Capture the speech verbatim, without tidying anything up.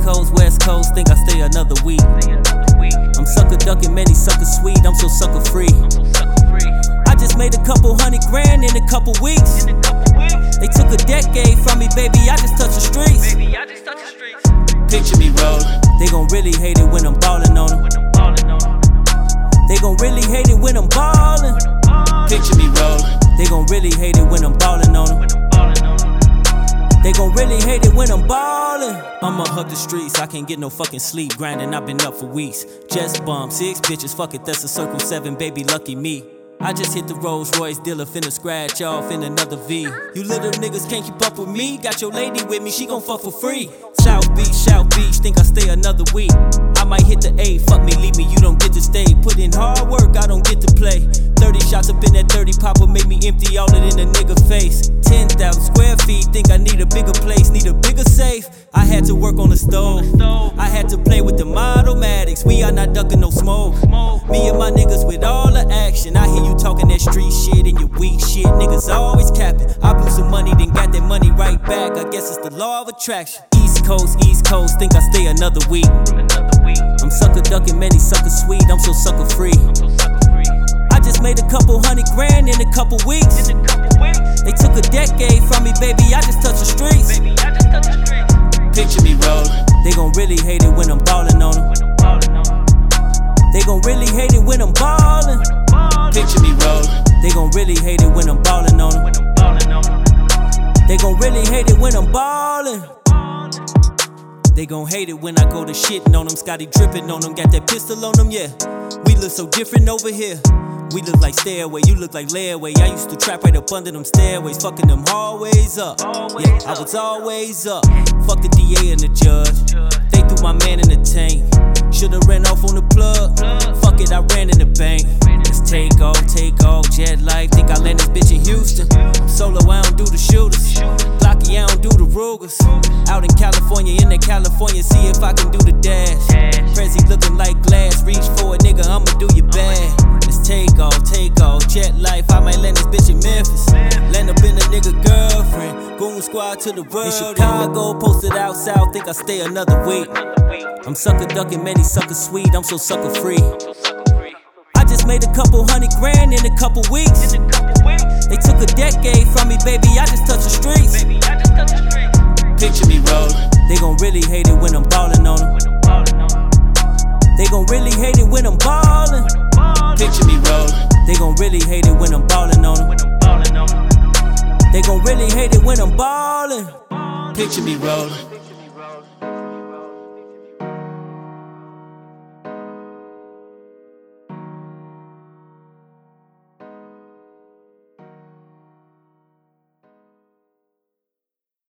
Coast, West Coast, think I stay another week. I'm sucker ducking, many sucker sweet, I'm so sucker free. I just made a couple hundred grand in a couple weeks. They took a decade from me, baby, I just touched the streets. Picture me rollin', they gon' really hate it when I'm ballin' on them. They gon' really hate it when I'm ballin'. Picture me rollin', they gon' really hate it when I'm ballin' on them. They gon' really hate it when I'm ballin'. I'ma hug the streets, I can't get no fucking sleep. Grindin', I've been up for weeks. Just bump, six bitches, fuck it, that's a circle seven, baby, lucky me. I just hit the Rolls Royce dealer, finna scratch off in another V. You little niggas can't keep up with me. Got your lady with me, she gon' fuck for free. South Beach, South Beach, think I stay another week. I might hit the A, fuck me, leave me, you don't get to stay. Put in hard work, I don't get to play. thirty shots up in that thirty popper, make me empty all it in a nigga face. ten thousand square feet, think I need a bigger place, need a bigger safe. I had to work on the stove, I had to play with the Modelmatics. We are not ducking no smoke. Me and my niggas with all the action. I hear you talking that street shit and your weak shit. Niggas always capping. I blew some money, then got that money right back. I guess it's the law of attraction. East Coast, East Coast, think I stay another week. I'm sucker ducking, many sucker sweet, I'm so sucker free. I just made a couple hundred grand in a couple weeks. They took a decade from me, baby, I just touched the streets. Picture me rollin', they gon' really hate it when I'm ballin' on them. They gon' really hate it when I'm ballin'. Picture me rollin', they gon' really hate it when I'm ballin' on them. They gon' really hate it when I'm ballin'. They gon' hate it when I go to shitting on them. Scotty drippin' on them, got that pistol on them, yeah. We look so different over here. We look like stairway, you look like layaway. I used to trap right up under them stairways, fucking them hallways up. Yeah, I was always up. Fuck the D A and the judge. They threw my man in the tank. Should've ran off on the plug. Fuck it, I ran in the bank. Let's take off, take off, jet life. Think I land this bitch in Houston. I'm solo, I don't do the shooters. Blocky, I don't do the Rugers. Out in California, in the California, see if I can do the dash. Prezi looking like glass, reach for it, nigga, I'ma do you bad. Let's take off, take off, jet life. I might land this bitch in Memphis. Land up in a nigga girlfriend. Goon squad to the world. In Chicago, posted out south, think I stay another week. I'm sucker ducking, many sucker sweet, I'm so sucker free. I just made a couple hundred grand in a couple weeks. They took a decade from me, baby, I just touched the streets. Picture me rollin', they gon' really hate it when I'm ballin' on them. They gon' really hate it when I'm ballin'. Picture me rollin', they gon' really hate it when I'm ballin' on them. They gon' really hate it when I'm ballin'. Picture me rollin'.